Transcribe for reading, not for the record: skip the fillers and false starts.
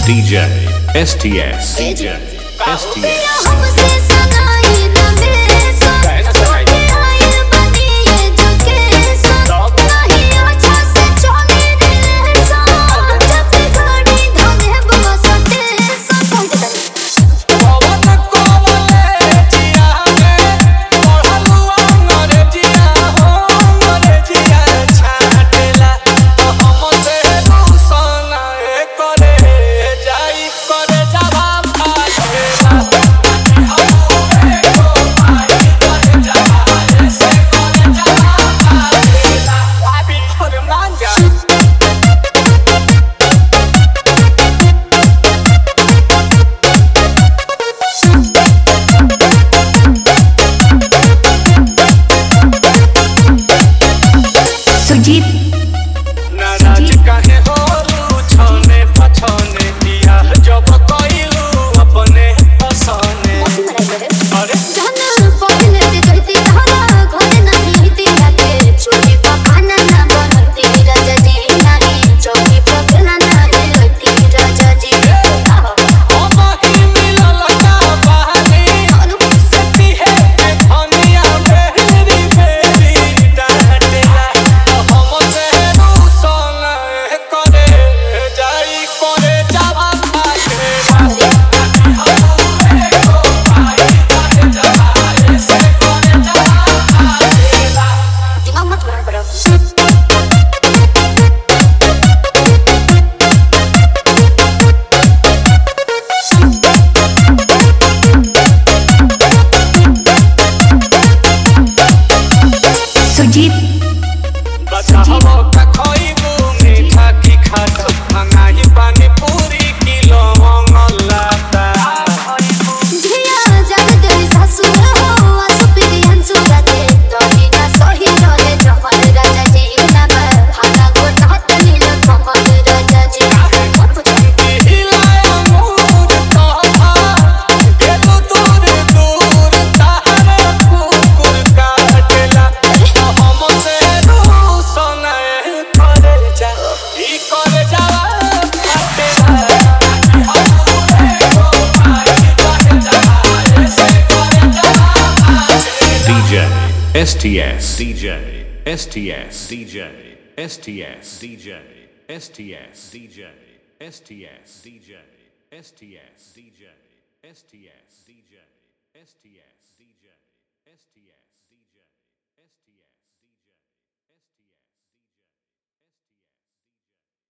DJ STS DJ STS नाराज काहे होलू छने पछने दिया जब कइलू अपने पसने अरे जहन पकने ते कहती हरा घर नहीं हिते आके छोटी पकाना ना बनती राजा जी नहीं चौकी पकना ना रहती राजा जी ओ माही मिलल का बहाने सती है धनिया बेरी बेरी डांटेला हमसे रूसन करे जाई करे जावा पाछेला दिमाग मत खराब करो सुजीत बताओ का खोइबू मीठा की खाता मंगाही पानी पूरी किलो मंगलाता झिया जब तेरी सासू हो आसु पीरी हंसू राते तोही ना सही रहे जमल राजा जी ना खाना गोटा तनी न कमल राजा जी हिलाया मूड तोहा गेलू दूर दूर ताहरा कुकुर काटेला हमसे रूसन करे जा ई करे जावा फाटेला DJ STS DJ STS DJ STS DJ STS DJ STS DJ STS DJ STS DJ STS DJ STS DJ STS DJ